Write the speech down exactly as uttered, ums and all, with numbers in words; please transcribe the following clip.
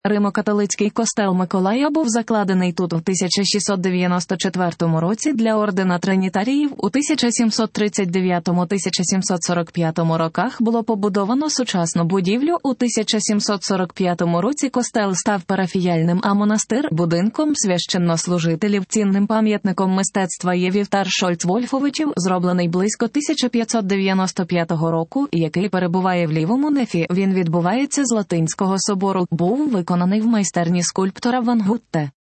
Римо-католицький костел Миколая був закладений тут у тисяча шістсот дев'яносто четвертому році для ордена тринітаріїв. У тисяча сімсот тридцять дев'ятому - тисяча сімсот сорок п'ятому роках було побудовано сучасну будівлю. У тисяча сімсот сорок п'ятому році костел став парафіяльним, а монастир – будинком священнослужителів. Цінним пам'ятником мистецтва є вівтар Шольц-Вольфовичів, зроблений близько тисяча п'ятсот дев'яносто п'ятого року, який перебуває в лівому нефі. Він відбувається з Латинського собору. Був виконаний в майстерні скульптора Ван Гутте.